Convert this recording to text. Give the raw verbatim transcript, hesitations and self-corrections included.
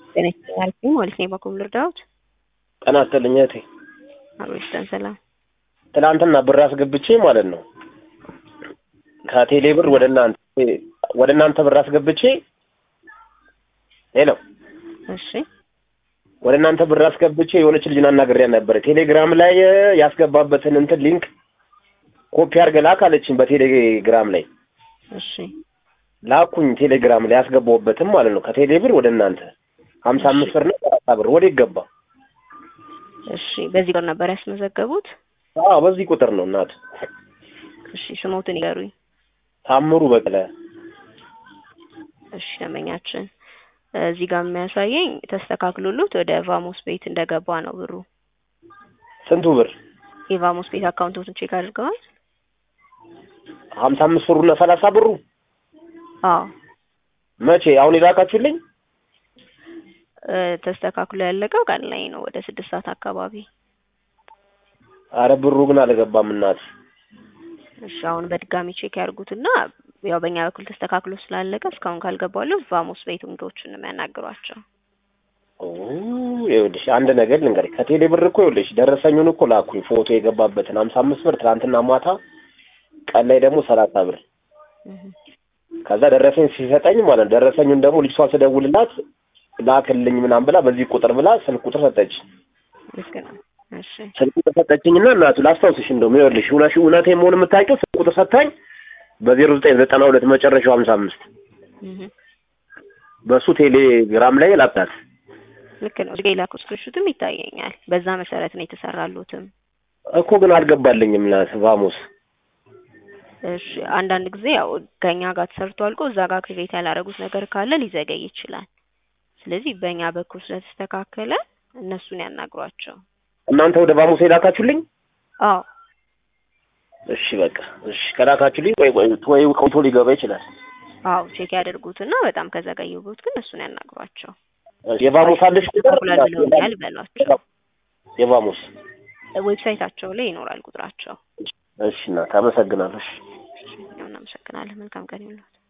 ጤና ይስጥልኝ ማለት ነው በኩል ልርዳዎት? ጤና ይስጥልኝ እህቴ። አብሮስተን ሰላም። ትናንትና ብር አስገብቼ ማለት ነው ከቴሌ ብር ወደ እናንተ ወደ እናንተ ብር አስገብቼ ሄሎ እሺ ወደ እናንተ ብር አስገብቼ የሆነች ልጅ አናግሬያት ነበር። ቴሌግራም ላይ ያስገባበትን እንትን ሊንክ ኮፒ አድርገህ ላክ አለችኝ በቴሌግራም ላይ። እሺ ላኩኝ ቴሌግራም ላይ ያስገባሁበትም ማለት ነው ከቴሌ ብር ወደ እናንተ ሀምሳ አምስት ብር ነው ሰላሳ ብር ወደ ይገባ። እሺ በዚህ ቁጥር ነበር ያስመዘገቡት? አዎ በዚህ ቁጥር ነው እናት። እሺ ስሞትን ይገሩኝ። ታምሩ በቀለ። እሺ ደመኛችን እዚህ ጋር የሚያሳየኝ ተስተካክሎሉት ወደ ቫሞስ ቤት እንደገባ ነው ብሩ። ስንቱ ብር? የቫሞስ ቤት አካውንቶችን ቼክ አድርገዋል? ሀምሳ አምስት ብሩና ሰላሳ ብሩ? አዎ መቼ? አሁን ይላካችሁልኝ? ተስተካክሎ ያለቀው ቀን ላይ ነው ወደ ስድስት ሰዓት አካባቢ። አረ ብሩ ግን አልገባም እናት። እሺ አሁን በድጋሚ ቼክ ያርጉትና ያው በእኛ በኩል ተስተካክሎ ስላለቀ እስካሁን ካልገባለው ቫሞስ ቤት እንግዶችን ነው የሚያናግሯቸው። ኦ ይኸውልሽ አንድ ነገር ልንገርሽ ከቴሌ ብር እኮ ይኸውልሽ ደረሰኙን እኮ ላኩኝ ፎቶ የገባበትን ሀምሳ አምስት ብር ትናንትና ማታ ቀን ላይ ደግሞ ሰላሳ ብር ከዛ ደረሰኝ ሲሰጠኝ ማለት ደረሰኙን ደግሞ ልጅቷ ስደውልላት ላክልኝ ምናምን ብላ በዚህ ቁጥር ብላ ስልክ ቁጥር ሰጠች። ልክ ነው። እሺ ስልክ ቁጥር ሰጠችኝና እናቱ ላስታውስሽ እንደውም ይኸውልሽ እውነሽ እውነቴ መሆን የምታውቂው ስልክ ቁጥር ሰጣኝ በዜሮ ዘጠኝ ዘጠና ሁለት መጨረሻው ሀምሳ አምስት በሱ ቴሌግራም ላይ ላካት። ልክ ነው። እዚህ ላኩት ስክሪንሾትም ይታየኛል። በዛ መሰረት ነው የተሰራሉትም እኮ ግን አልገባልኝም ለቫሞስ። እሺ አንዳንድ ጊዜ ያው ከኛ ጋር ተሰርቶ አልቆ እዛ ጋር ክሬት ያላረጉት ነገር ካለ ሊዘገይ ይችላል። ስለዚህ በእኛ በኩል ስለተስተካከለ እነሱን ያናግሯቸው። እናንተ ወደ ቫሞስ ላካችሁልኝ? አዎ እሺ በቃ እሺ ከላካችሁልኝ ወይ ወይ ወይ ቆይቶ ሊገባ ይችላል። አዎ ቼክ ያደርጉትና በጣም ከዘገዩበት ግን እሱን ያናግሯቸው። የቫሞስ አለሽ ቁጥር ብለውኛል በሏቸው። የቫሞስ ዌብሳይታቸው ላይ ይኖራል ቁጥራቸው። እሺ እና ታመሰግናለሽ። እናመሰግናለን። መልካም ቀን ይሁንልዎት።